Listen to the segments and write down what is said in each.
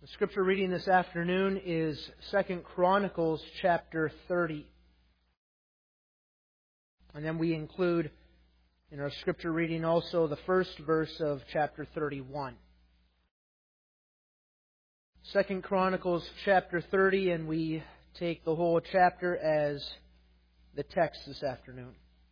The scripture reading this afternoon is 2 Chronicles chapter 30. And then we include in our scripture reading also the first verse of chapter 31. 2 Chronicles chapter 30, and we take the whole chapter as the text this afternoon.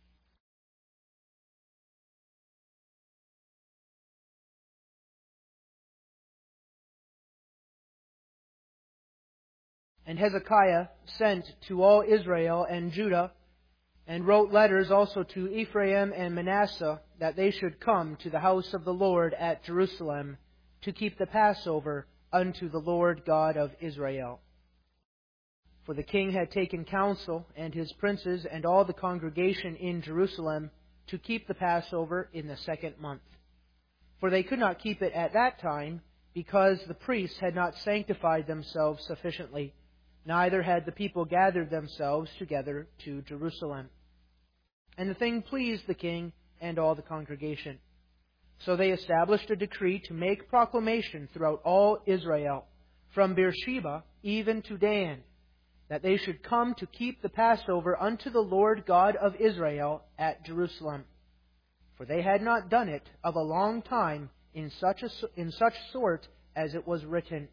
And Hezekiah sent to all Israel and Judah, and wrote letters also to Ephraim and Manasseh, that they should come to the house of the Lord at Jerusalem to keep the Passover unto the Lord God of Israel. For the king had taken counsel, and his princes and all the congregation in Jerusalem, to keep the Passover in the second month. For they could not keep it at that time, because the priests had not sanctified themselves sufficiently, neither had the people gathered themselves together to Jerusalem. And the thing pleased the king and all the congregation. So they established a decree to make proclamation throughout all Israel, from Beersheba even to Dan, that they should come to keep the Passover unto the Lord God of Israel at Jerusalem. For they had not done it of a long time in such sort as it was written.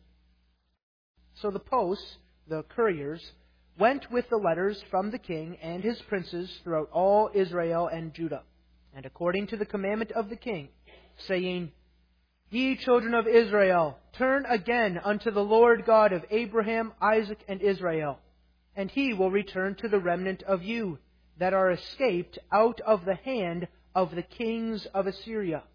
So the posts, the couriers, went with the letters from the king and his princes throughout all Israel and Judah, and according to the commandment of the king, saying, Ye children of Israel, turn again unto the Lord God of Abraham, Isaac, and Israel, and He will return to the remnant of you that are escaped out of the hand of the kings of Assyria.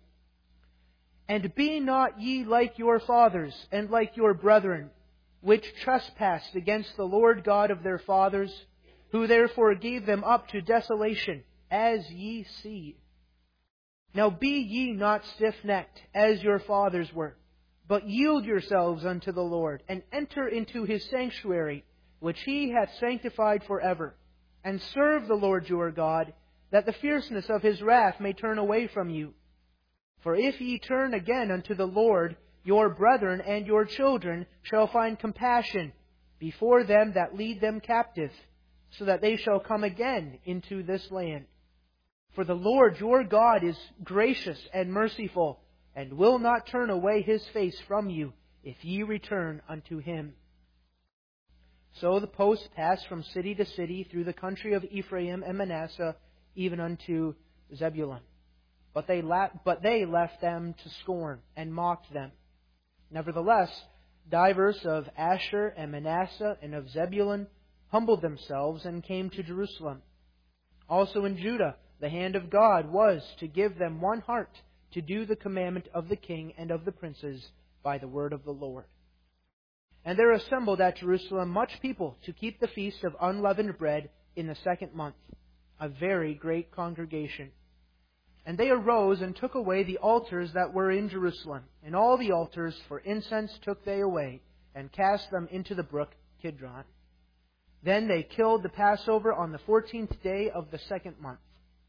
And be not ye like your fathers and like your brethren, which trespassed against the Lord God of their fathers, who therefore gave them up to desolation, as ye see. Now be ye not stiff-necked, as your fathers were, but yield yourselves unto the Lord, and enter into His sanctuary, which He hath sanctified forever, and serve the Lord your God, that the fierceness of His wrath may turn away from you. For if ye turn again unto the Lord, your brethren and your children shall find compassion before them that lead them captive, so that they shall come again into this land. For the Lord your God is gracious and merciful, and will not turn away His face from you, if ye return unto Him. So the post passed from city to city through the country of Ephraim and Manasseh, even unto Zebulun. But they left them to scorn, and mocked them. Nevertheless, divers of Asher and Manasseh and of Zebulun humbled themselves and came to Jerusalem. Also in Judah, the hand of God was to give them one heart to do the commandment of the king and of the princes by the word of the Lord. And there assembled at Jerusalem much people to keep the feast of unleavened bread in the second month, a very great congregation. And they arose and took away the altars that were in Jerusalem, and all the altars for incense took they away, and cast them into the brook Kidron. Then they killed the Passover on the 14th day of the second month.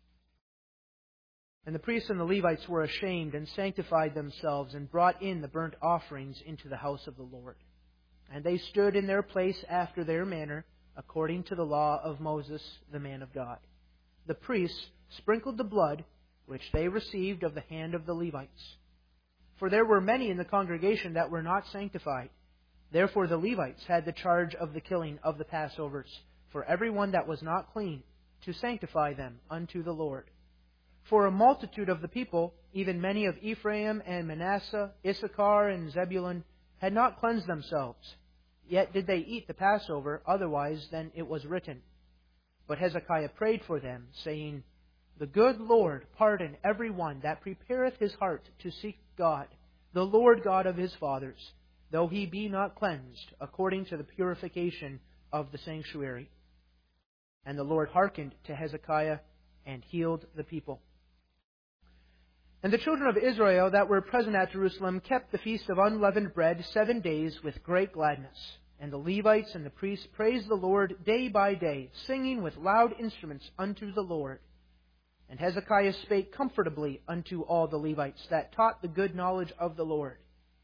And the priests and the Levites were ashamed, and sanctified themselves, and brought in the burnt offerings into the house of the Lord. And they stood in their place after their manner, according to the law of Moses, the man of God. The priests sprinkled the blood, which they received of the hand of the Levites. For there were many in the congregation that were not sanctified. Therefore the Levites had the charge of the killing of the Passovers, for every one that was not clean, to sanctify them unto the Lord. For a multitude of the people, even many of Ephraim and Manasseh, Issachar and Zebulun, had not cleansed themselves. Yet did they eat the Passover otherwise than it was written. But Hezekiah prayed for them, saying, The good Lord pardon every one that prepareth his heart to seek God, the Lord God of his fathers, though he be not cleansed, according to the purification of the sanctuary. And the Lord hearkened to Hezekiah, and healed the people. And the children of Israel that were present at Jerusalem kept the feast of unleavened bread 7 days with great gladness. And the Levites and the priests praised the Lord day by day, singing with loud instruments unto the Lord. And Hezekiah spake comfortably unto all the Levites that taught the good knowledge of the Lord.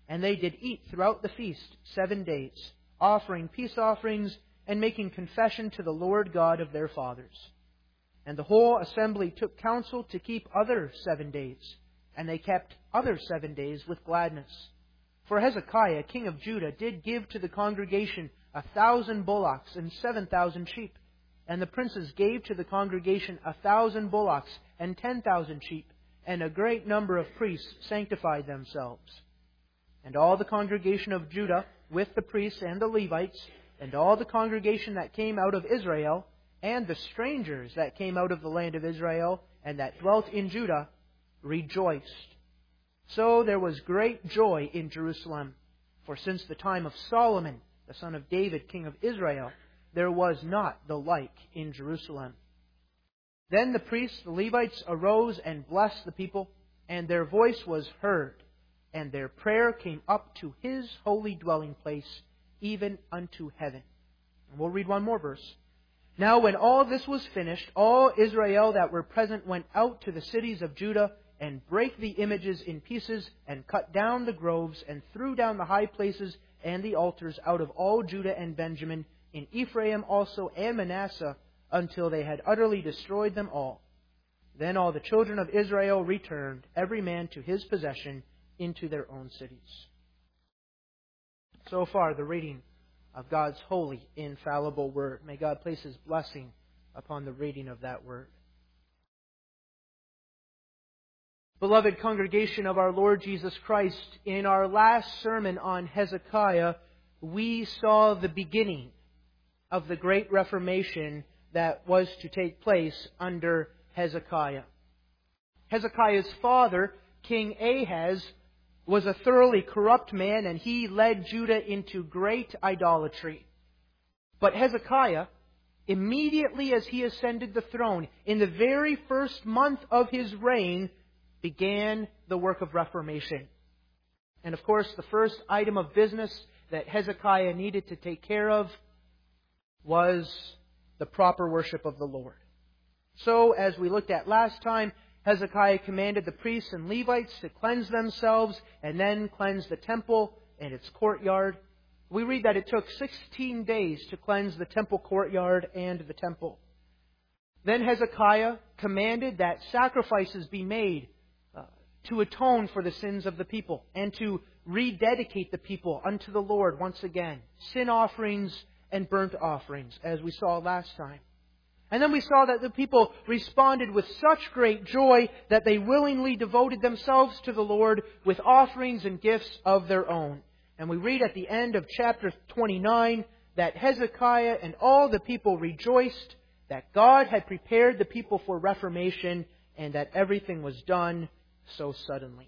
And they did eat throughout the feast 7 days, offering peace offerings and making confession to the Lord God of their fathers. And the whole assembly took counsel to keep other 7 days, and they kept other 7 days with gladness. For Hezekiah, king of Judah, did give to the congregation 1,000 bullocks and 7,000 sheep. And the princes gave to the congregation 1,000 bullocks and 10,000 sheep, and a great number of priests sanctified themselves. And all the congregation of Judah, with the priests and the Levites, and all the congregation that came out of Israel, and the strangers that came out of the land of Israel, and that dwelt in Judah, rejoiced. So there was great joy in Jerusalem, for since the time of Solomon, the son of David, king of Israel, there was not the like in Jerusalem. Then the priests, the Levites, arose and blessed the people, and their voice was heard, and their prayer came up to His holy dwelling place, even unto heaven. And we'll read one more verse. Now when all this was finished, all Israel that were present went out to the cities of Judah, and brake the images in pieces, and cut down the groves, and threw down the high places and the altars out of all Judah and Benjamin, in Ephraim also and Manasseh, until they had utterly destroyed them all. Then all the children of Israel returned, every man to his possession, into their own cities. So far, the reading of God's holy, infallible Word. May God place His blessing upon the reading of that Word. Beloved congregation of our Lord Jesus Christ, in our last sermon on Hezekiah, we saw the beginning of the great Reformation that was to take place under Hezekiah. Hezekiah's father, King Ahaz, was a thoroughly corrupt man, and he led Judah into great idolatry. But Hezekiah, immediately as he ascended the throne, in the very first month of his reign, began the work of reformation. And of course, the first item of business that Hezekiah needed to take care of was the proper worship of the Lord. So, as we looked at last time, Hezekiah commanded the priests and Levites to cleanse themselves and then cleanse the temple and its courtyard. We read that it took 16 days to cleanse the temple courtyard and the temple. Then Hezekiah commanded that sacrifices be made to atone for the sins of the people and to rededicate the people unto the Lord once again. Sin offerings and burnt offerings, as we saw last time. And then we saw that the people responded with such great joy that they willingly devoted themselves to the Lord with offerings and gifts of their own. And we read at the end of chapter 29 that Hezekiah and all the people rejoiced that God had prepared the people for reformation and that everything was done so suddenly.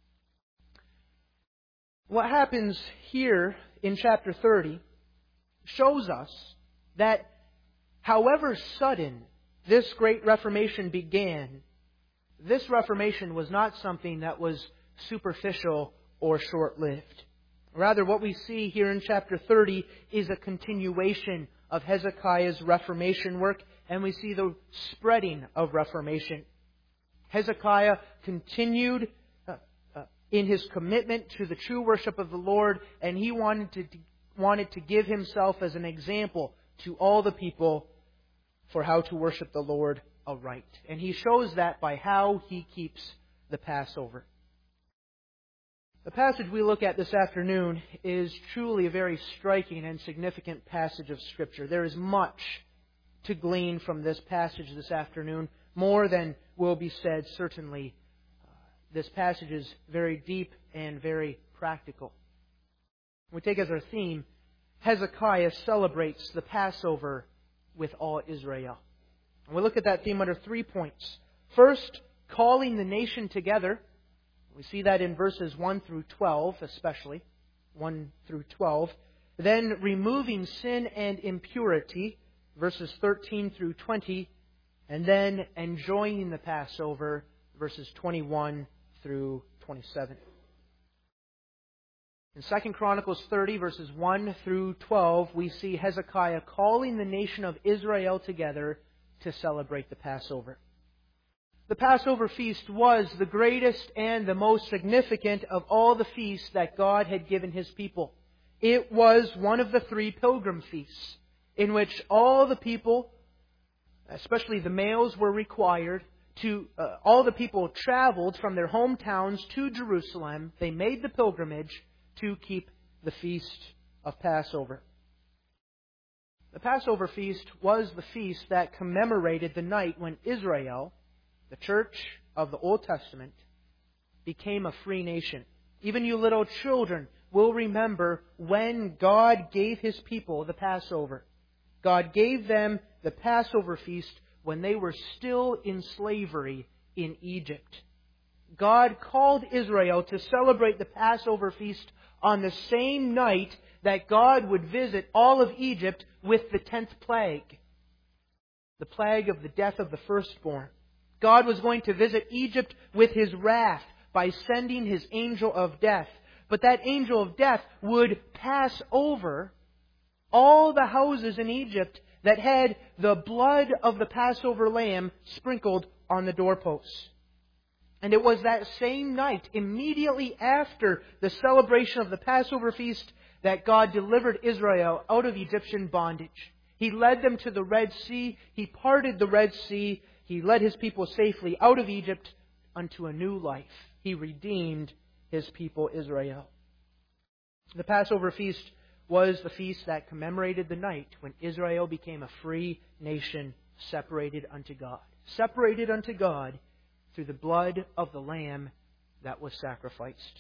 What happens here in chapter 30 shows us that however sudden this great Reformation began, this Reformation was not something that was superficial or short-lived. Rather, what we see here in chapter 30 is a continuation of Hezekiah's Reformation work, and we see the spreading of Reformation. Hezekiah continued in his commitment to the true worship of the Lord, and he wanted to give himself as an example to all the people for how to worship the Lord aright. And he shows that by how he keeps the Passover. The passage we look at this afternoon is truly a very striking and significant passage of Scripture. There is much to glean from this passage this afternoon, more than will be said, certainly. This passage is very deep and very practical. We take as our theme, Hezekiah celebrates the Passover with all Israel. And we look at that theme under 3 points. First, calling the nation together. We see that in verses 1 through 12, especially. 1 through 12. Then, removing sin and impurity, verses 13 through 20. And then, enjoying the Passover, verses 21 through 27. In 2 Chronicles 30, verses 1 through 12, we see Hezekiah calling the nation of Israel together to celebrate the Passover. The Passover feast was the greatest and the most significant of all the feasts that God had given His people. It was one of the 3 pilgrim feasts in which all the people, especially the males, were required to, all the people traveled from their hometowns to Jerusalem. They made the pilgrimage to keep the feast of Passover. The Passover feast was the feast that commemorated the night when Israel, the church of the Old Testament, became a free nation. Even you little children will remember when God gave His people the Passover. God gave them the Passover feast when they were still in slavery in Egypt. God called Israel to celebrate the Passover feast on the same night that God would visit all of Egypt with the 10th plague, the plague of the death of the firstborn. God was going to visit Egypt with His wrath by sending His angel of death. But that angel of death would pass over all the houses in Egypt that had the blood of the Passover lamb sprinkled on the doorposts. And it was that same night, immediately after the celebration of the Passover feast, that God delivered Israel out of Egyptian bondage. He led them to the Red Sea. He parted the Red Sea. He led His people safely out of Egypt unto a new life. He redeemed His people Israel. The Passover feast was the feast that commemorated the night when Israel became a free nation separated unto God. Separated unto God through the blood of the Lamb that was sacrificed.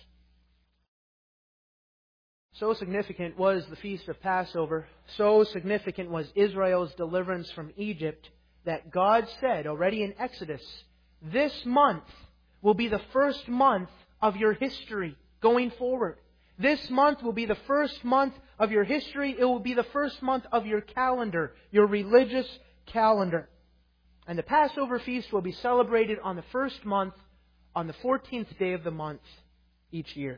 So significant was the Feast of Passover, so significant was Israel's deliverance from Egypt, that God said already in Exodus, this month will be the first month of your history going forward. This month will be the first month of your history. It will be the first month of your calendar, your religious calendar. And the Passover feast will be celebrated on the first month, on the 14th day of the month each year.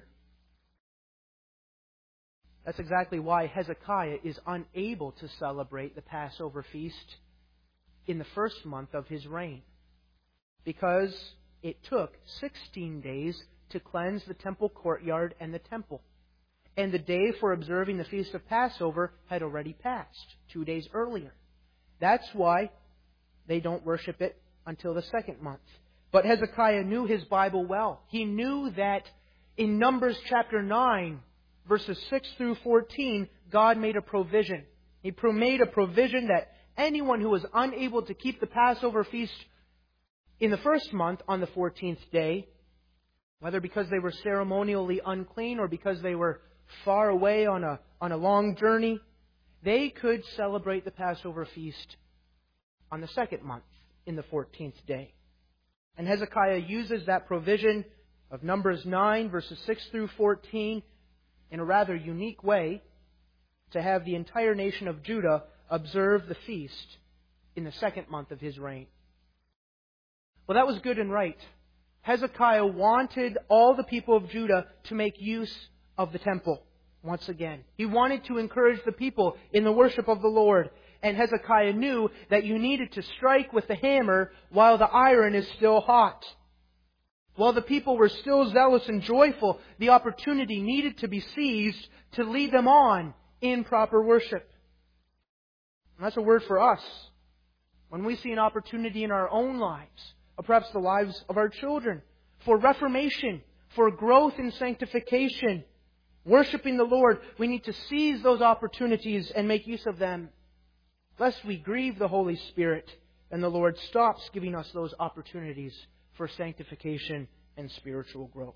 That's exactly why Hezekiah is unable to celebrate the Passover feast in the first month of his reign, because it took 16 days to cleanse the temple courtyard and the temple. And the day for observing the Feast of Passover had already passed, 2 days earlier. That's why they don't worship it until the second month. But Hezekiah knew his Bible well. He knew that in Numbers chapter 9, verses 6 through 14, God made a provision. He made a provision that anyone who was unable to keep the Passover feast in the first month on the 14th day, whether because they were ceremonially unclean or because they were far away on a long journey, they could celebrate the Passover feast on the second month in the 14th day. And Hezekiah uses that provision of Numbers 9, verses 6 through 14, in a rather unique way to have the entire nation of Judah observe the feast in the second month of his reign. Well, that was good and right. Hezekiah wanted all the people of Judah to make use of the temple once again. He wanted to encourage the people in the worship of the Lord. And Hezekiah knew that you needed to strike with the hammer while the iron is still hot. While the people were still zealous and joyful, the opportunity needed to be seized to lead them on in proper worship. And that's a word for us. When we see an opportunity in our own lives, or perhaps the lives of our children, for reformation, for growth in sanctification, worshiping the Lord, we need to seize those opportunities and make use of them, lest we grieve the Holy Spirit and the Lord stops giving us those opportunities for sanctification and spiritual growth.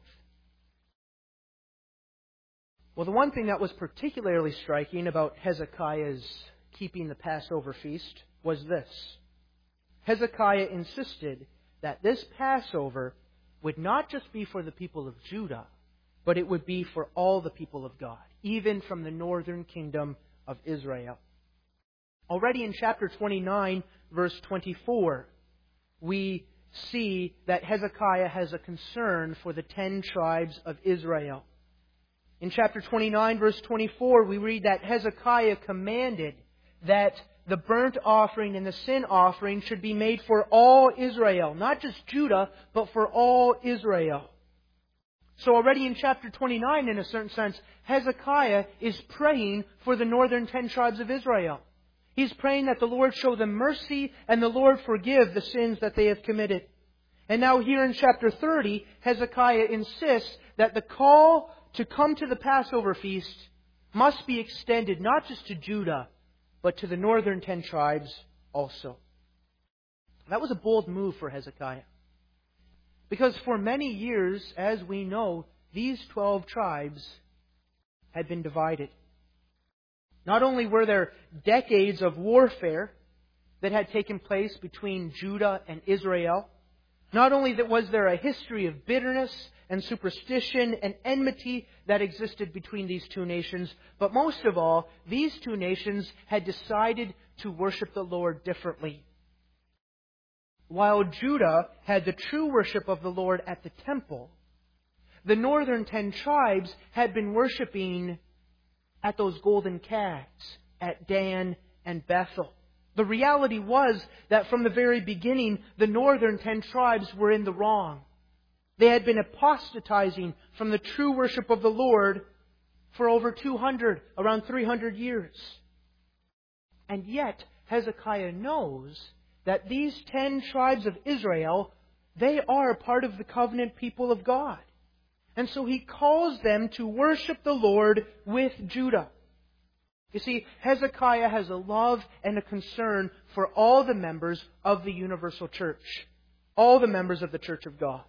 Well, the one thing that was particularly striking about Hezekiah's keeping the Passover feast was this. Hezekiah insisted that this Passover would not just be for the people of Judah, but it would be for all the people of God, even from the northern kingdom of Israel. Already in chapter 29, verse 24, we see that Hezekiah has a concern for the 10 tribes of Israel. In chapter 29, verse 24, we read that Hezekiah commanded that the burnt offering and the sin offering should be made for all Israel. Not just Judah, but for all Israel. So already in chapter 29, in a certain sense, Hezekiah is praying for the northern 10 tribes of Israel. He's praying that the Lord show them mercy and the Lord forgive the sins that they have committed. And now here in chapter 30, Hezekiah insists that the call to come to the Passover feast must be extended not just to Judah, but to the northern 10 tribes also. That was a bold move for Hezekiah. Because for many years, as we know, these 12 tribes had been divided. Not only were there decades of warfare that had taken place between Judah and Israel, not only was there a history of bitterness and superstition and enmity that existed between these two nations, but most of all, these two nations had decided to worship the Lord differently. While Judah had the true worship of the Lord at the temple, the northern 10 tribes had been worshiping at those golden calves at Dan and Bethel. The reality was that from the very beginning, the northern 10 tribes were in the wrong. They had been apostatizing from the true worship of the Lord for over 200, around 300 years. And yet, Hezekiah knows that these 10 tribes of Israel, they are part of the covenant people of God. And so he calls them to worship the Lord with Judah. You see, Hezekiah has a love and a concern for all the members of the universal church. All the members of the church of God.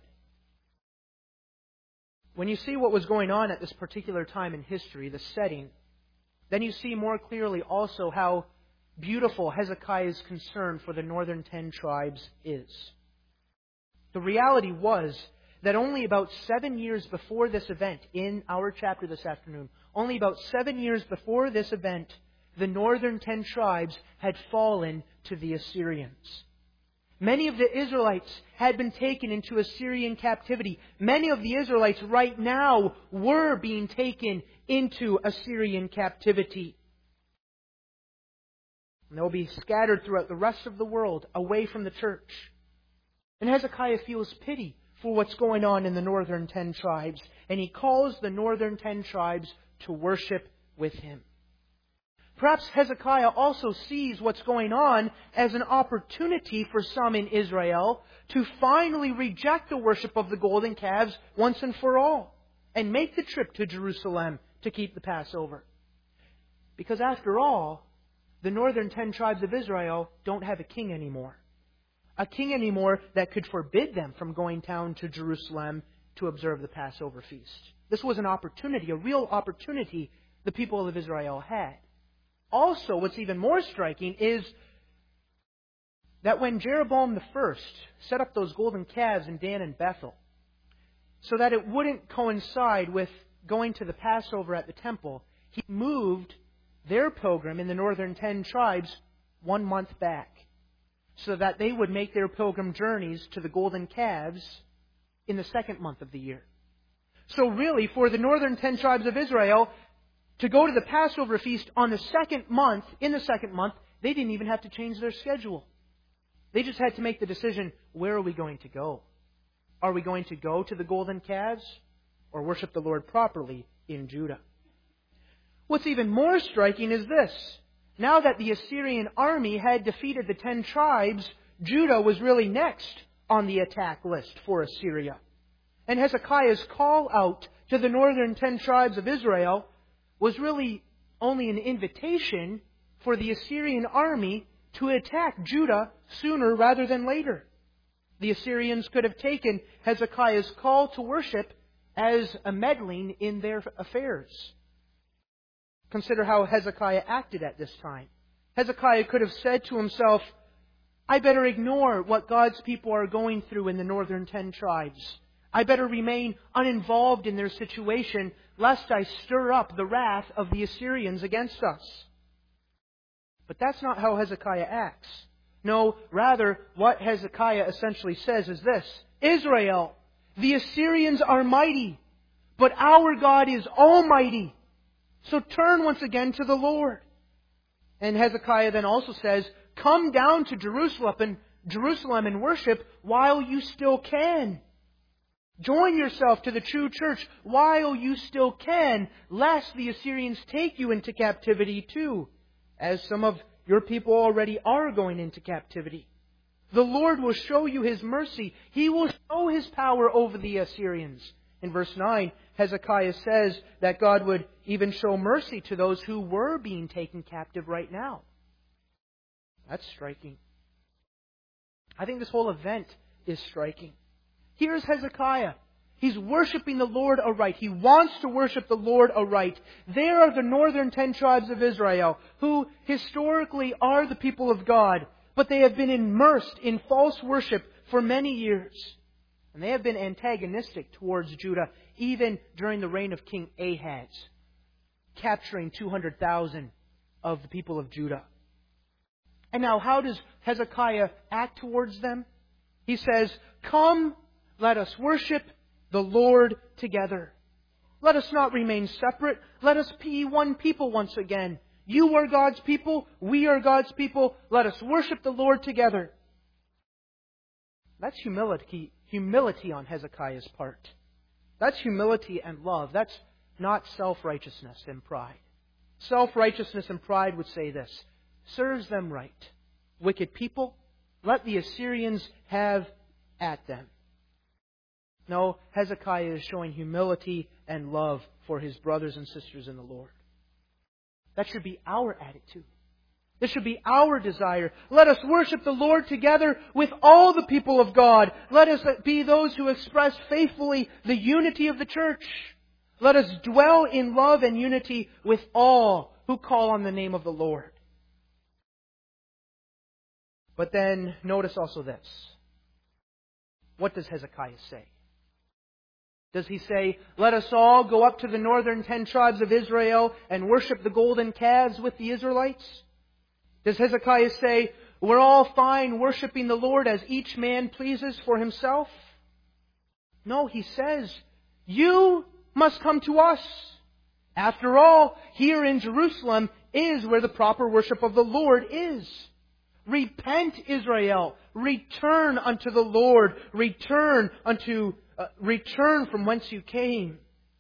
When you see what was going on at this particular time in history, the setting, then you see more clearly also how beautiful Hezekiah's concern for the northern 10 tribes is. The reality was that only about 7 years before this event, in our chapter this afternoon, only about 7 years before this event, the northern 10 tribes had fallen to the Assyrians. Many of the Israelites had been taken into Assyrian captivity. Many of the Israelites right now were being taken into Assyrian captivity. And they'll be scattered throughout the rest of the world, away from the church. And Hezekiah feels pity for what's going on in the northern 10 tribes. And he calls the northern 10 tribes to worship with him. Perhaps Hezekiah also sees what's going on as an opportunity for some in Israel to finally reject the worship of the golden calves once and for all. And make the trip to Jerusalem to keep the Passover. Because after all, the northern 10 tribes of Israel don't have a king anymore. A king anymore that could forbid them from going down to Jerusalem to observe the Passover feast. This was an opportunity, a real opportunity the people of Israel had. Also, what's even more striking is that when Jeroboam I set up those golden calves in Dan and Bethel, so that it wouldn't coincide with going to the Passover at the temple, he moved their pilgrim in the northern 10 tribes 1 month back, so that they would make their pilgrim journeys to the golden calves in the 2nd month of the year. So really, for the northern 10 tribes of Israel to go to the Passover feast on the 2nd month, in the 2nd month, they didn't even have to change their schedule. They just had to make the decision, where are we going to go? Are we going to go to the golden calves or worship the Lord properly in Judah? What's even more striking is this. Now that the Assyrian army had defeated the 10 tribes, Judah was really next on the attack list for Assyria. And Hezekiah's call out to the northern 10 tribes of Israel was really only an invitation for the Assyrian army to attack Judah sooner rather than later. The Assyrians could have taken Hezekiah's call to worship as a meddling in their affairs. Consider how Hezekiah acted at this time. Hezekiah could have said to himself, I better ignore what God's people are going through in the northern 10 tribes. I better remain uninvolved in their situation, lest I stir up the wrath of the Assyrians against us. But that's not how Hezekiah acts. No, rather, what Hezekiah essentially says is this: Israel, the Assyrians are mighty, but our God is almighty. So turn once again to the Lord. And Hezekiah then also says, come down to Jerusalem and worship while you still can. Join yourself to the true church while you still can, lest the Assyrians take you into captivity too, as some of your people already are going into captivity. The Lord will show you His mercy. He will show His power over the Assyrians. In verse 9, Hezekiah says that God would even show mercy to those who were being taken captive right now. That's striking. I think this whole event is striking. Here's Hezekiah. He's worshiping the Lord aright. He wants to worship the Lord aright. There are the northern 10 tribes of Israel, who historically are the people of God, but they have been immersed in false worship for many years. And they have been antagonistic towards Judah, even during the reign of King Ahaz, capturing 200,000 of the people of Judah. And now, how does Hezekiah act towards them? He says, come, let us worship the Lord together. Let us not remain separate. Let us be one people once again. You are God's people. We are God's people. Let us worship the Lord together. That's humility on Hezekiah's part. That's humility and love. That's not self-righteousness and pride. Self-righteousness and pride would say this: serves them right. Wicked people, let the Assyrians have at them. No, Hezekiah is showing humility and love for his brothers and sisters in the Lord. That should be our attitude. This should be our desire. Let us worship the Lord together with all the people of God. Let us be those who express faithfully the unity of the church. Let us dwell in love and unity with all who call on the name of the Lord. But then notice also this. What does Hezekiah say? Does he say, let us all go up to the northern 10 tribes of Israel and worship the golden calves with the Israelites? Does Hezekiah say, we're all fine worshiping the Lord as each man pleases for himself? No, he says, you must come to us. After all, here in Jerusalem is where the proper worship of the Lord is. Repent, Israel. Return unto the Lord. Return from whence you came.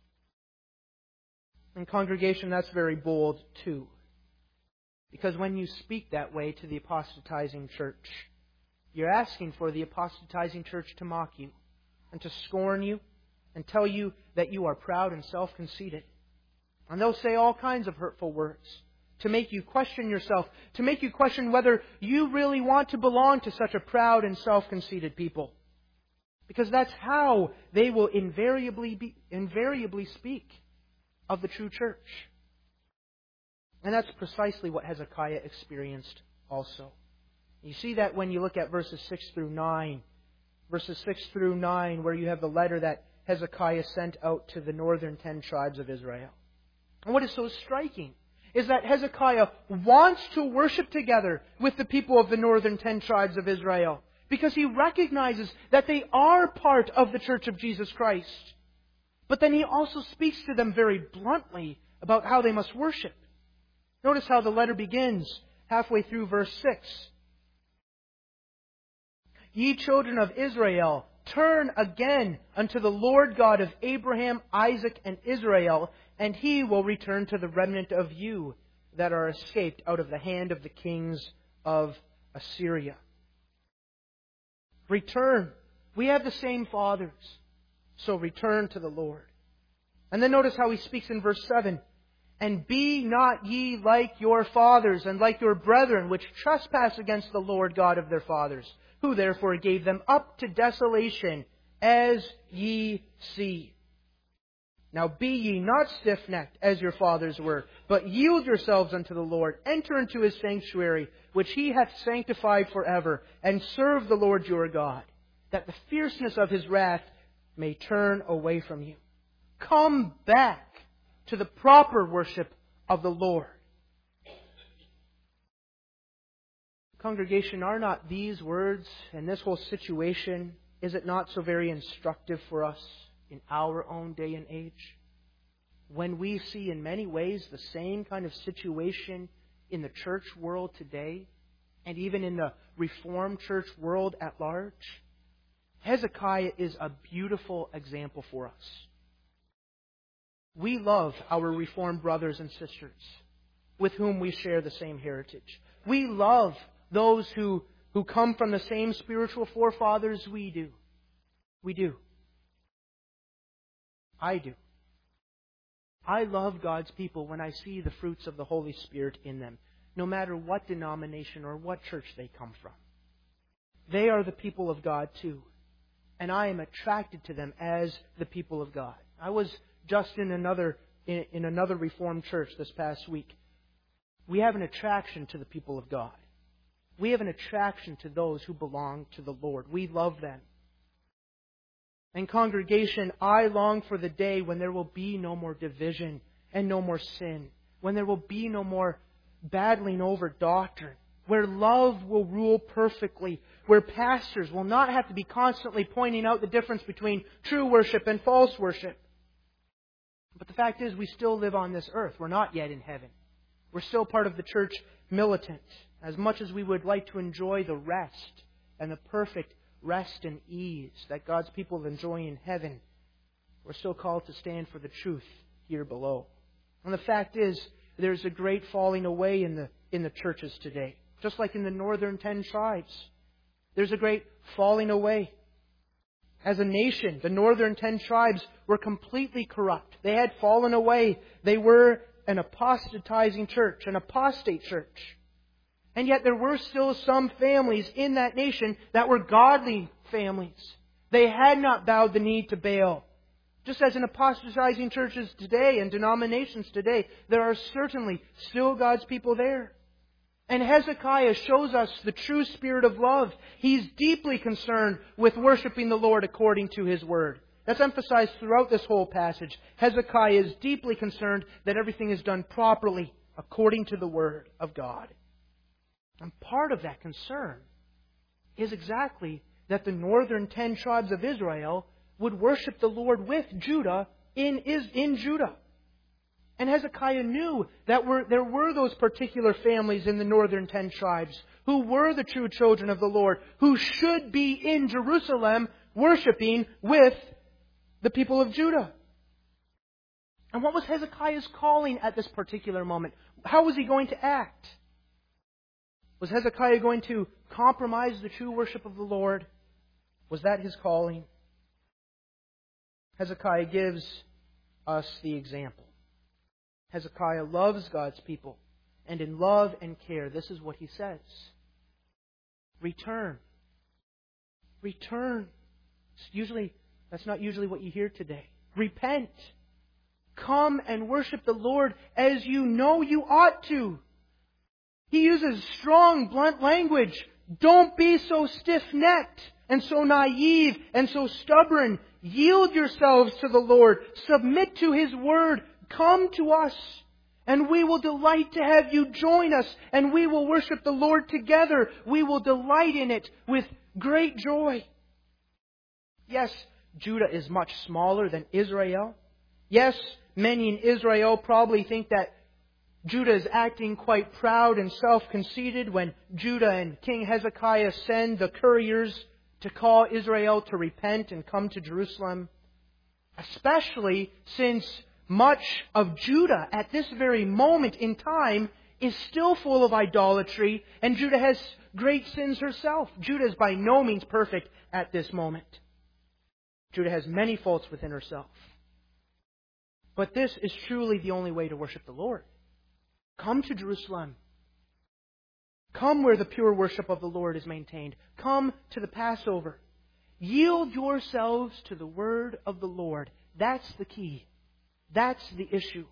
And congregation, that's very bold too. Because when you speak that way to the apostatizing church, you're asking for the apostatizing church to mock you and to scorn you and tell you that you are proud and self-conceited. And they'll say all kinds of hurtful words to make you question yourself, to make you question whether you really want to belong to such a proud and self-conceited people. Because that's how they will invariably speak of the true church. And that's precisely what Hezekiah experienced also. You see that when you look at verses 6 through 9. Verses 6 through 9, where you have the letter that Hezekiah sent out to the northern 10 tribes of Israel. And what is so striking is that Hezekiah wants to worship together with the people of the northern 10 tribes of Israel, because he recognizes that they are part of the Church of Jesus Christ. But then he also speaks to them very bluntly about how they must worship. Notice how the letter begins, halfway through verse 6. Ye children of Israel, turn again unto the Lord God of Abraham, Isaac, and Israel, and He will return to the remnant of you that are escaped out of the hand of the kings of Assyria. Return. We have the same fathers, so return to the Lord. And then notice how he speaks in verse 7. And be not ye like your fathers and like your brethren, which trespass against the Lord God of their fathers, who therefore gave them up to desolation, as ye see. Now be ye not stiff-necked, as your fathers were, but yield yourselves unto the Lord. Enter into His sanctuary, which He hath sanctified forever, and serve the Lord your God, that the fierceness of His wrath may turn away from you. Come back to the proper worship of the Lord. Congregation, are not these words and this whole situation, is it not so very instructive for us in our own day and age? When we see in many ways the same kind of situation in the church world today, and even in the Reformed church world at large, Hezekiah is a beautiful example for us. We love our Reformed brothers and sisters with whom we share the same heritage. We love those who come from the same spiritual forefathers we do. We do. I do. I love God's people when I see the fruits of the Holy Spirit in them, no matter what denomination or what church they come from. They are the people of God too, and I am attracted to them as the people of God. I was just in another Reformed church this past week. We have an attraction to the people of God. We have an attraction to those who belong to the Lord. We love them. And congregation, I long for the day when there will be no more division and no more sin, when there will be no more battling over doctrine, where love will rule perfectly, where pastors will not have to be constantly pointing out the difference between true worship and false worship. But the fact is, we still live on this earth. We're not yet in heaven. We're still part of the church militant. As much as we would like to enjoy the rest and the perfect rest and ease that God's people enjoy in heaven, we're still called to stand for the truth here below. And the fact is, there's a great falling away in the churches today. Just like in the northern 10 tribes. There's a great falling away. As a nation, the northern 10 tribes were completely corrupt. They had fallen away. They were an apostatizing church, an apostate church. And yet there were still some families in that nation that were godly families. They had not bowed the knee to Baal. Just as in apostatizing churches today and denominations today, there are certainly still God's people there. And Hezekiah shows us the true spirit of love. He's deeply concerned with worshiping the Lord according to His Word. That's emphasized throughout this whole passage. Hezekiah is deeply concerned that everything is done properly according to the Word of God. And part of that concern is exactly that the northern 10 tribes of Israel would worship the Lord with Judah in Judah. And Hezekiah knew that there were those particular families in the northern 10 tribes who were the true children of the Lord, who should be in Jerusalem worshiping with the people of Judah. And what was Hezekiah's calling at this particular moment? How was he going to act? Was Hezekiah going to compromise the true worship of the Lord? Was that his calling? Hezekiah gives us the example. Hezekiah loves God's people. And in love and care, this is what he says. Return. Return. That's not usually what you hear today. Repent. Come and worship the Lord as you know you ought to. He uses strong, blunt language. Don't be so stiff-necked and so naive and so stubborn. Yield yourselves to the Lord. Submit to His Word. Come to us, and we will delight to have you join us, and we will worship the Lord together. We will delight in it with great joy. Yes, Judah is much smaller than Israel. Yes, many in Israel probably think that Judah is acting quite proud and self-conceited when Judah and King Hezekiah send the couriers to call Israel to repent and come to Jerusalem. Especially since much of Judah at this very moment in time is still full of idolatry, and Judah has great sins herself. Judah is by no means perfect at this moment. Judah has many faults within herself. But this is truly the only way to worship the Lord. Come to Jerusalem. Come where the pure worship of the Lord is maintained. Come to the Passover. Yield yourselves to the word of the Lord. That's the key. That's the issue.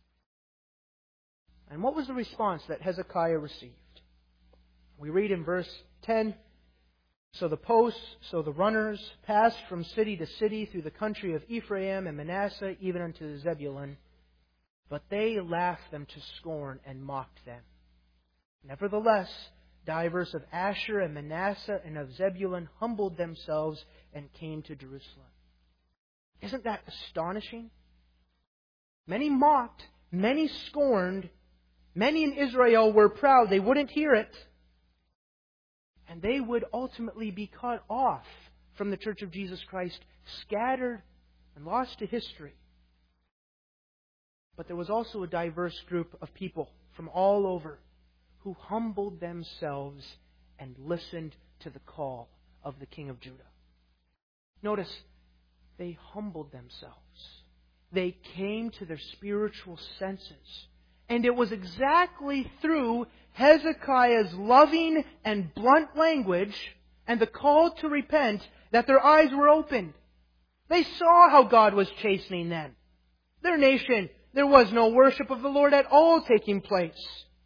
And what was the response that Hezekiah received? We read in verse 10, So the runners passed from city to city through the country of Ephraim and Manasseh, even unto Zebulun. But they laughed them to scorn and mocked them. Nevertheless, divers of Asher and Manasseh and of Zebulun humbled themselves and came to Jerusalem. Isn't that astonishing? Many mocked, many scorned, Many in Israel were proud. They wouldn't hear it. And they would ultimately be cut off from the Church of Jesus Christ, scattered and lost to history. But there was also a diverse group of people from all over who humbled themselves and listened to the call of the King of Judah. Notice, they humbled themselves. They came to their spiritual senses. And it was exactly through Hezekiah's loving and blunt language and the call to repent that their eyes were opened. They saw how God was chastening them. Their nation, there was no worship of the Lord at all taking place.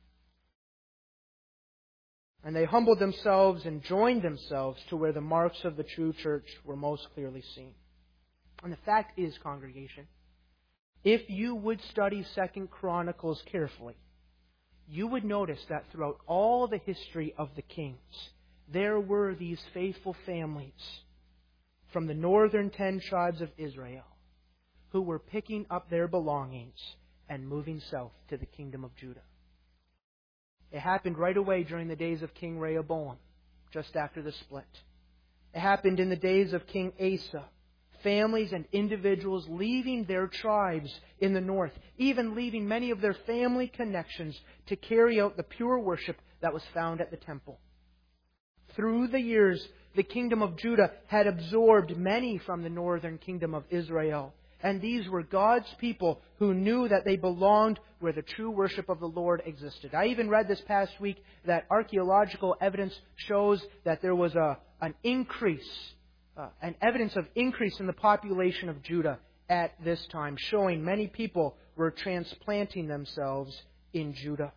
And they humbled themselves and joined themselves to where the marks of the true church were most clearly seen. And the fact is, congregation, if you would study 2 Chronicles carefully, you would notice that throughout all the history of the kings, there were these faithful families from the northern 10 tribes of Israel who were picking up their belongings and moving south to the kingdom of Judah. It happened right away during the days of King Rehoboam, just after the split. It happened in the days of King Asa. Families and individuals leaving their tribes in the north, even leaving many of their family connections to carry out the pure worship that was found at the temple. Through the years, the kingdom of Judah had absorbed many from the northern kingdom of Israel. And these were God's people who knew that they belonged where the true worship of the Lord existed. I even read this past week that archaeological evidence shows that there was an evidence of increase in the population of Judah at this time, showing many people were transplanting themselves in Judah.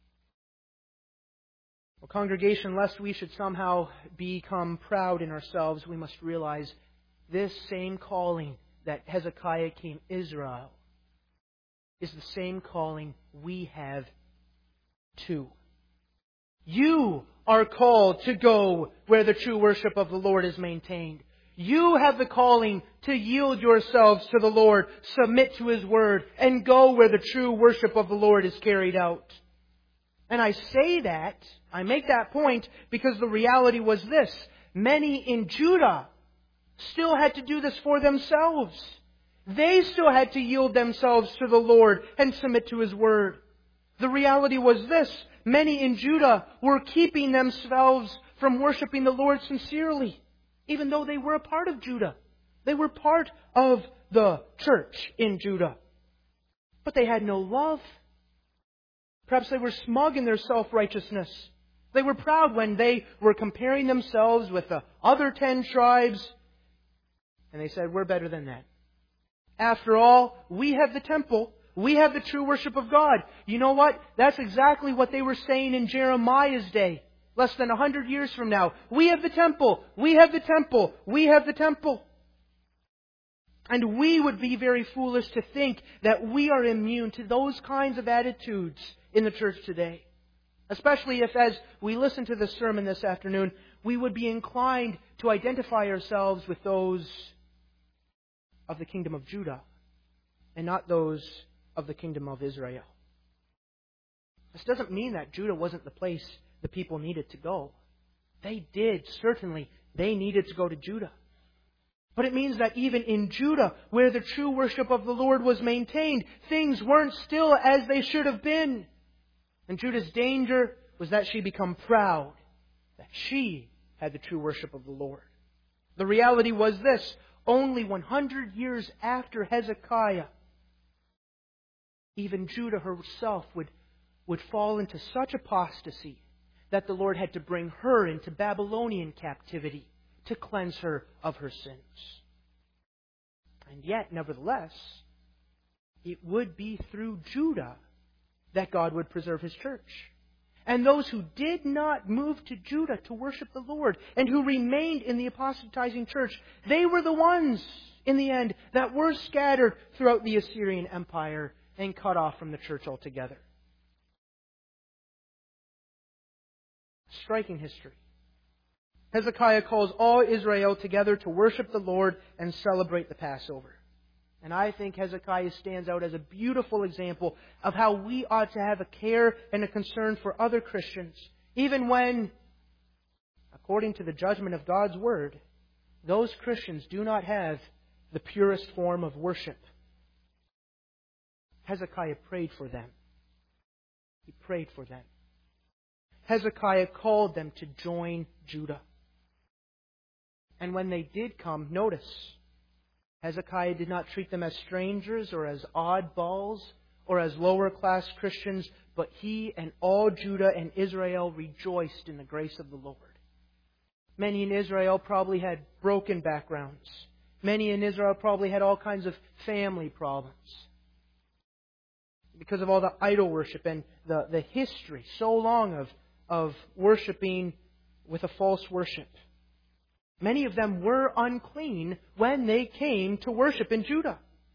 Well, congregation, lest we should somehow become proud in ourselves, we must realize this same calling that Hezekiah came Israel is the same calling we have too. You are called to go where the true worship of the Lord is maintained. You have the calling to yield yourselves to the Lord, submit to His Word, and go where the true worship of the Lord is carried out. And I say that, I make that point, because the reality was this. Many in Judah still had to do this for themselves. They still had to yield themselves to the Lord and submit to His Word. The reality was this. Many in Judah were keeping themselves from worshiping the Lord sincerely, even though they were a part of Judah. They were part of the church in Judah. But they had no love. Perhaps they were smug in their self-righteousness. They were proud when they were comparing themselves with the other 10 tribes. And they said, we're better than that. After all, we have the temple. We have the true worship of God. You know what? That's exactly what they were saying in Jeremiah's day. Less than 100 years from now. We have the temple. We have the temple. We have the temple. And we would be very foolish to think that we are immune to those kinds of attitudes in the church today. Especially if, as we listen to this sermon this afternoon, we would be inclined to identify ourselves with those of the kingdom of Judah and not those of the kingdom of Israel. This doesn't mean that Judah wasn't the place the people needed to go. They did, certainly. They needed to go to Judah. But it means that even in Judah, where the true worship of the Lord was maintained, things weren't still as they should have been. And Judah's danger was that she become proud, that she had the true worship of the Lord. The reality was this: only 100 years after Hezekiah, even Judah herself would fall into such apostasy that the Lord had to bring her into Babylonian captivity to cleanse her of her sins. And yet, nevertheless, it would be through Judah that God would preserve His church. And those who did not move to Judah to worship the Lord and who remained in the apostatizing church, they were the ones, in the end, that were scattered throughout the Assyrian Empire and cut off from the church altogether. Striking history. Hezekiah calls all Israel together to worship the Lord and celebrate the Passover. And I think Hezekiah stands out as a beautiful example of how we ought to have a care and a concern for other Christians, even when, according to the judgment of God's Word, those Christians do not have the purest form of worship. Hezekiah prayed for them. He prayed for them. Hezekiah called them to join Judah. And when they did come, notice, Hezekiah did not treat them as strangers or as oddballs or as lower-class Christians, but he and all Judah and Israel rejoiced in the grace of the Lord. Many in Israel probably had broken backgrounds. Many in Israel probably had all kinds of family problems because of all the idol worship and the history so long of worshiping with a false worship. Many of them were unclean when they came to worship in Judah.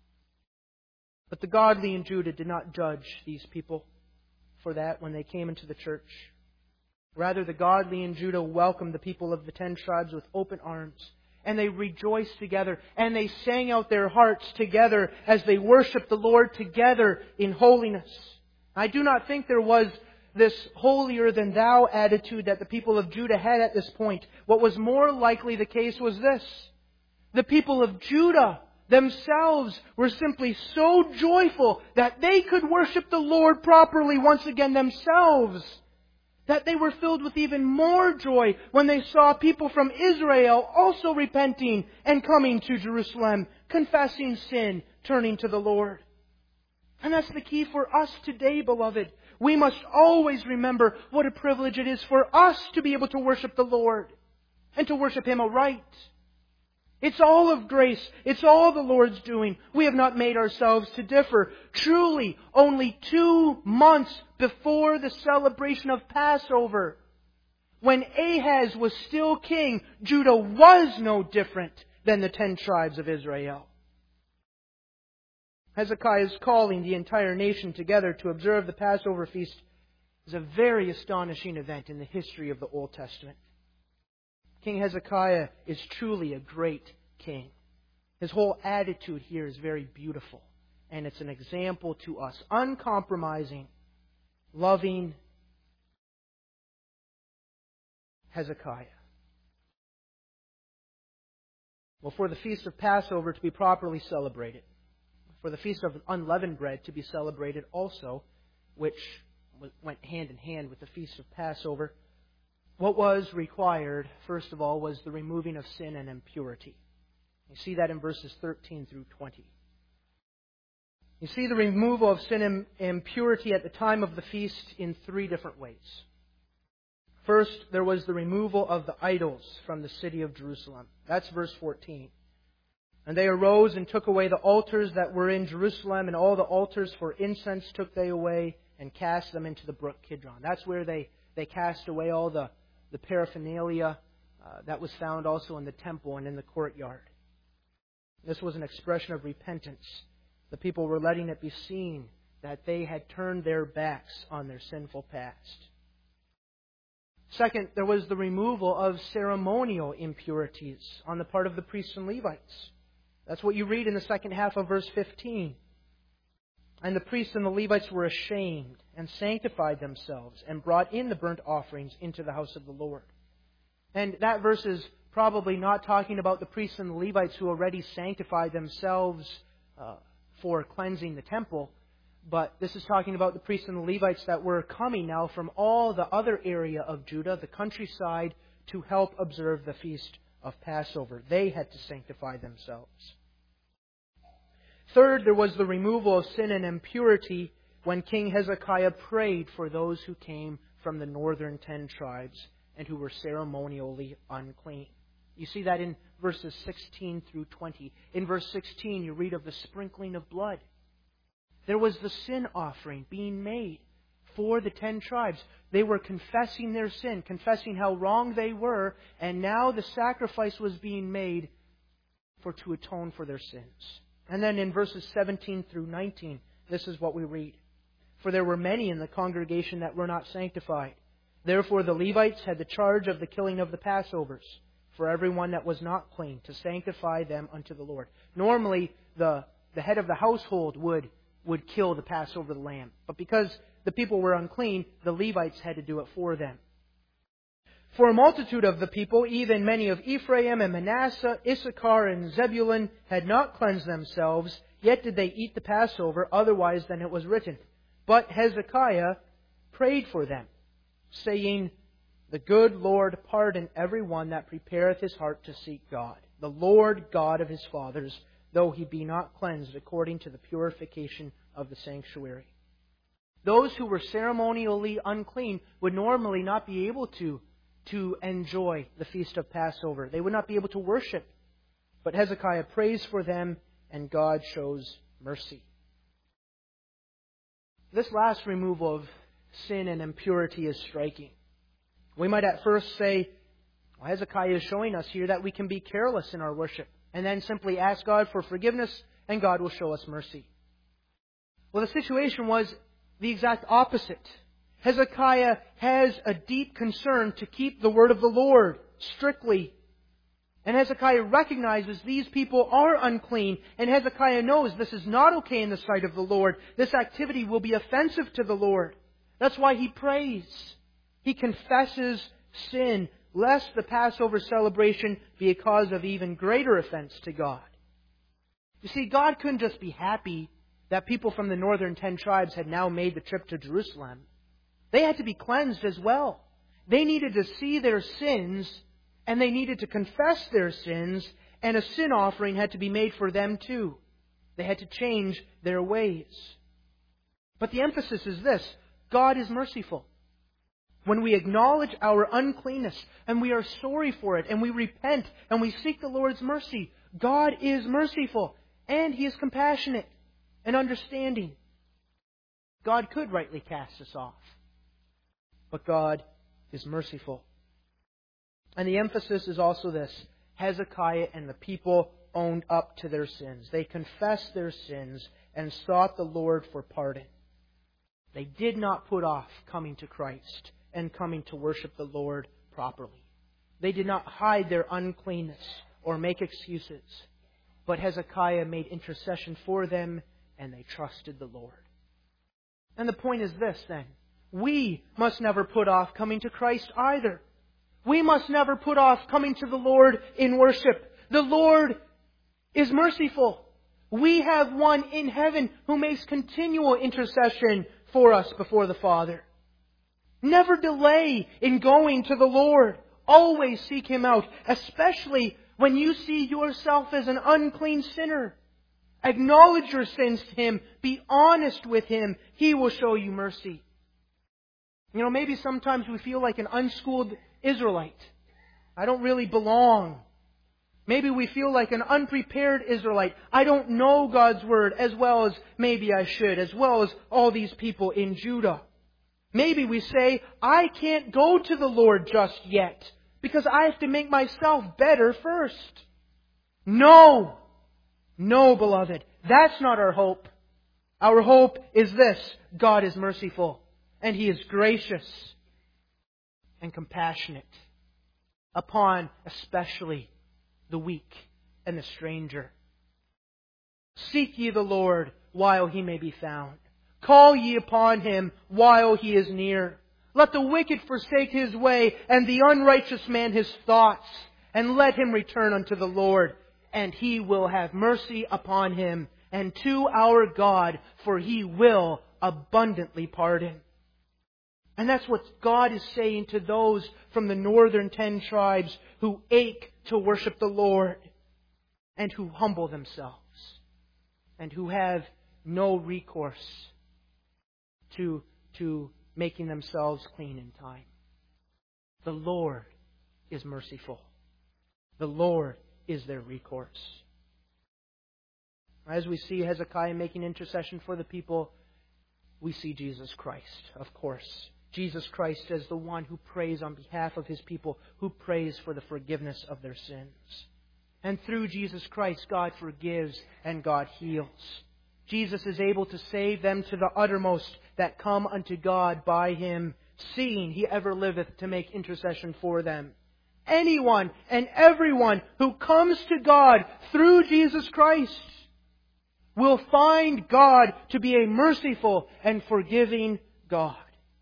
But the godly in Judah did not judge these people for that when they came into the church. Rather, the godly in Judah welcomed the people of the 10 tribes with open arms. And they rejoiced together. And they sang out their hearts together as they worshiped the Lord together in holiness. I do not think there was this holier-than-thou attitude that the people of Judah had at this point. What was more likely the case was this. The people of Judah themselves were simply so joyful that they could worship the Lord properly once again themselves, that they were filled with even more joy when they saw people from Israel also repenting and coming to Jerusalem, confessing sin, turning to the Lord. And that's the key for us today, beloved. We must always remember what a privilege it is for us to be able to worship the Lord and to worship Him aright. It's all of grace. It's all the Lord's doing. We have not made ourselves to differ. Truly, only 2 months before the celebration of Passover, when Ahaz was still king, Judah was no different than the 10 tribes of Israel. Hezekiah's calling the entire nation together to observe the Passover feast is a very astonishing event in the history of the Old Testament. King Hezekiah is truly a great king. His whole attitude here is very beautiful, and it's an example to us. Uncompromising, loving Hezekiah. Well, for the Feast of Passover to be properly celebrated, for the Feast of Unleavened Bread to be celebrated also, which went hand in hand with the Feast of Passover, what was required, first of all, was the removing of sin and impurity. You see that in verses 13 through 20. You see the removal of sin and impurity at the time of the feast in 3 different ways. First, there was the removal of the idols from the city of Jerusalem. That's verse 14. And they arose and took away the altars that were in Jerusalem, and all the altars for incense took they away and cast them into the brook Kidron. That's where they cast away all the paraphernalia that was found also in the temple and in the courtyard. This was an expression of repentance. The people were letting it be seen that they had turned their backs on their sinful past. Second, there was the removal of ceremonial impurities on the part of the priests and Levites. That's what you read in the second half of verse 15. And the priests and the Levites were ashamed and sanctified themselves and brought in the burnt offerings into the house of the Lord. And that verse is probably not talking about the priests and the Levites who already sanctified themselves for cleansing the temple, but this is talking about the priests and the Levites that were coming now from all the other area of Judah, the countryside, to help observe the feast of Passover. They had to sanctify themselves. Third, there was the removal of sin and impurity when King Hezekiah prayed for those who came from the northern 10 tribes and who were ceremonially unclean. You see that in verses 16 through 20. In verse 16, you read of the sprinkling of blood. There was the sin offering being made for the 10 tribes. They were confessing their sin, confessing how wrong they were, and now the sacrifice was being made to atone for their sins. And then in verses 17 through 19, this is what we read. For there were many in the congregation that were not sanctified. Therefore the Levites had the charge of the killing of the Passovers for everyone that was not clean, to sanctify them unto the Lord. Normally, the the head of the household would kill the Passover lamb. But because the people were unclean, the Levites had to do it for them. For a multitude of the people, even many of Ephraim and Manasseh, Issachar and Zebulun, had not cleansed themselves, yet did they eat the Passover, otherwise than it was written. But Hezekiah prayed for them, saying, The good Lord pardon every one that prepareth his heart to seek God, the Lord God of his fathers, though he be not cleansed according to the purification of the sanctuary. Those who were ceremonially unclean would normally not be able to enjoy the feast of Passover. They would not be able to worship. But Hezekiah prays for them, and God shows mercy. This last removal of sin and impurity is striking. We might at first say, well, Hezekiah is showing us here that we can be careless in our worship, and then simply ask God for forgiveness, and God will show us mercy. Well, the situation was the exact opposite. Hezekiah has a deep concern to keep the word of the Lord strictly. And Hezekiah recognizes these people are unclean. And Hezekiah knows this is not okay in the sight of the Lord. This activity will be offensive to the Lord. That's why he prays. He confesses sin, lest the Passover celebration be a cause of even greater offense to God. You see, God couldn't just be happy that people from the northern 10 tribes had now made the trip to Jerusalem. They had to be cleansed as well. They needed to see their sins, and they needed to confess their sins, and a sin offering had to be made for them too. They had to change their ways. But the emphasis is this: God is merciful. When we acknowledge our uncleanness, and we are sorry for it, and we repent, and we seek the Lord's mercy, God is merciful, and He is compassionate and understanding. God could rightly cast us off, but God is merciful. And the emphasis is also this: Hezekiah and the people owned up to their sins. They confessed their sins and sought the Lord for pardon. They did not put off coming to Christ and coming to worship the Lord properly. They did not hide their uncleanness or make excuses. But Hezekiah made intercession for them, and they trusted the Lord. And the point is this, then: we must never put off coming to Christ either. We must never put off coming to the Lord in worship. The Lord is merciful. We have one in heaven who makes continual intercession for us before the Father. Never delay in going to the Lord. Always seek Him out, especially when you see yourself as an unclean sinner. Acknowledge your sins to Him. Be honest with Him. He will show you mercy. You know, maybe sometimes we feel like an unschooled Israelite. I don't really belong. Maybe we feel like an unprepared Israelite. I don't know God's Word as well as maybe I should, as well as all these people in Judah. Maybe we say, I can't go to the Lord just yet because I have to make myself better first. No, beloved, that's not our hope. Our hope is this: God is merciful, and He is gracious and compassionate upon especially the weak and the stranger. Seek ye the Lord while He may be found. Call ye upon Him while He is near. Let the wicked forsake his way, and the unrighteous man his thoughts, and let him return unto the Lord, and He will have mercy upon him, and to our God, for He will abundantly pardon. And that's what God is saying to those from the northern 10 tribes who ache to worship the Lord, and who humble themselves, and who have no recourse to making themselves clean in time. The Lord is merciful. The Lord is their recourse. As we see Hezekiah making intercession for the people, we see Jesus Christ, of course. Jesus Christ as the one who prays on behalf of His people, who prays for the forgiveness of their sins. And through Jesus Christ, God forgives and God heals. Jesus is able to save them to the uttermost that come unto God by Him, seeing He ever liveth to make intercession for them. Anyone and everyone who comes to God through Jesus Christ will find God to be a merciful and forgiving God.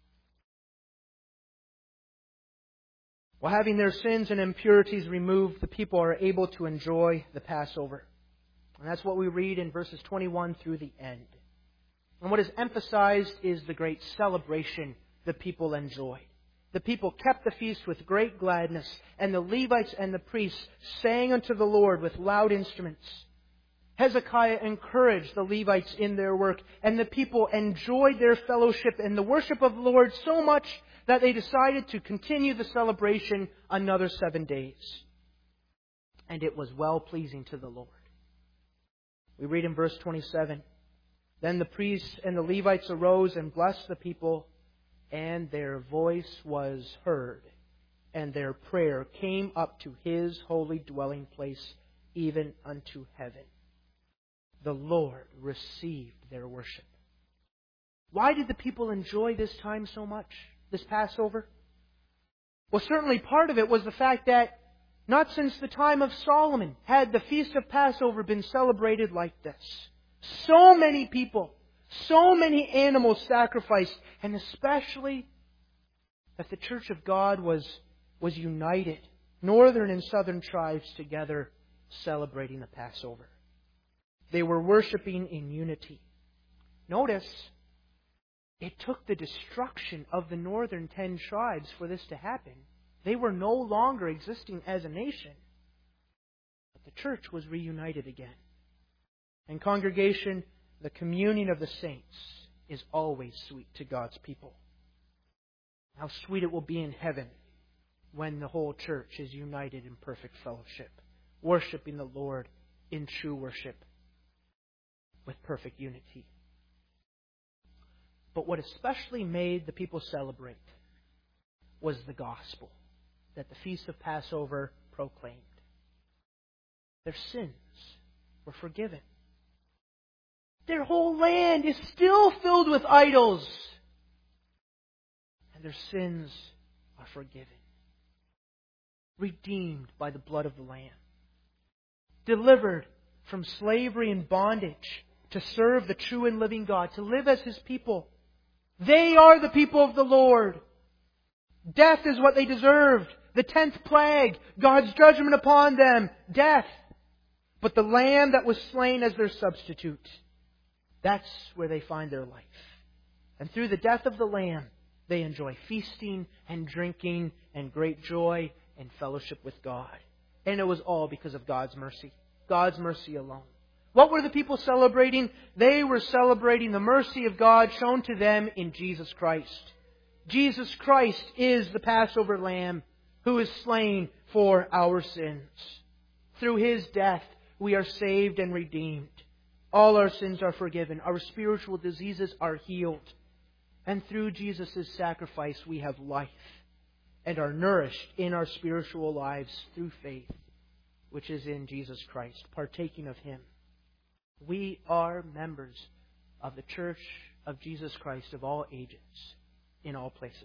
While having their sins and impurities removed, the people are able to enjoy the Passover. And that's what we read in verses 21 through the end. And what is emphasized is the great celebration the people enjoyed. The people kept the feast with great gladness, and the Levites and the priests sang unto the Lord with loud instruments. Hezekiah encouraged the Levites in their work, and the people enjoyed their fellowship and the worship of the Lord so much that they decided to continue the celebration another 7 days. And it was well-pleasing to the Lord. We read in verse 27, Then the priests and the Levites arose and blessed the people, and their voice was heard, and their prayer came up to His holy dwelling place, even unto heaven. The Lord received their worship. Why did the people enjoy this time so much, this Passover? Well, certainly part of it was the fact that not since the time of Solomon had the Feast of Passover been celebrated like this. So many people, so many animals sacrificed, and especially that the Church of God was united, northern and southern tribes together celebrating the Passover. They were worshiping in unity. Notice, it took the destruction of the northern 10 tribes for this to happen. They were no longer existing as a nation. But the church was reunited again. And congregation, the communion of the saints is always sweet to God's people. How sweet it will be in heaven when the whole church is united in perfect fellowship, worshiping the Lord in true worship with perfect unity. But what especially made the people celebrate was the gospel that the Feast of Passover proclaimed. Their sins were forgiven. Their whole land is still filled with idols, and their sins are forgiven. Redeemed by the blood of the Lamb. Delivered from slavery and bondage to serve the true and living God, to live as His people. They are the people of the Lord. Death is what they deserved. The 10th plague, God's judgment upon them, death. But the Lamb that was slain as their substitute, that's where they find their life. And through the death of the Lamb, they enjoy feasting and drinking and great joy and fellowship with God. And it was all because of God's mercy. God's mercy alone. What were the people celebrating? They were celebrating the mercy of God shown to them in Jesus Christ. Jesus Christ is the Passover Lamb who is slain for our sins. Through His death, we are saved and redeemed. All our sins are forgiven. Our spiritual diseases are healed. And through Jesus' sacrifice, we have life and are nourished in our spiritual lives through faith, which is in Jesus Christ, partaking of Him. We are members of the Church of Jesus Christ of all ages, in all places.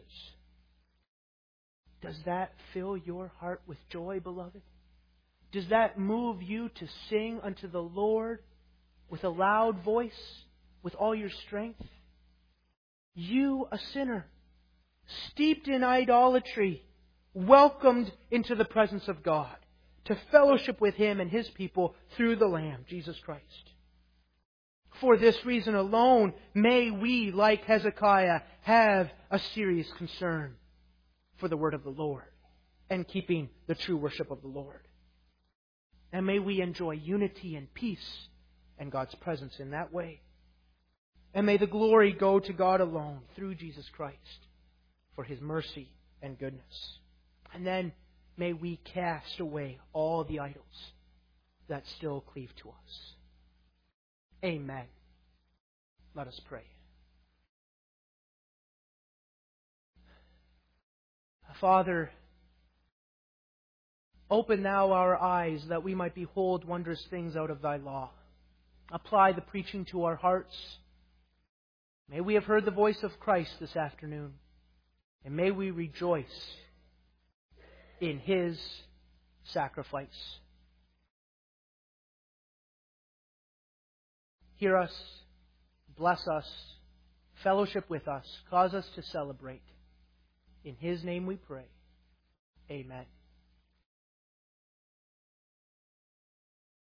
Does that fill your heart with joy, beloved? Does that move you to sing unto the Lord with a loud voice, with all your strength? You, a sinner, steeped in idolatry, welcomed into the presence of God, to fellowship with Him and His people through the Lamb, Jesus Christ. For this reason alone, may we, like Hezekiah, have a serious concern for the word of the Lord and keeping the true worship of the Lord. And may we enjoy unity and peace and God's presence in that way. And may the glory go to God alone through Jesus Christ for His mercy and goodness. And then may we cast away all the idols that still cleave to us. Amen. Let us pray. Father, open Thou our eyes that we might behold wondrous things out of Thy law. Apply the preaching to our hearts. May we have heard the voice of Christ this afternoon. And may we rejoice in His sacrifice. hear us, bless us, fellowship with us, cause us to celebrate. In His name we pray. Amen.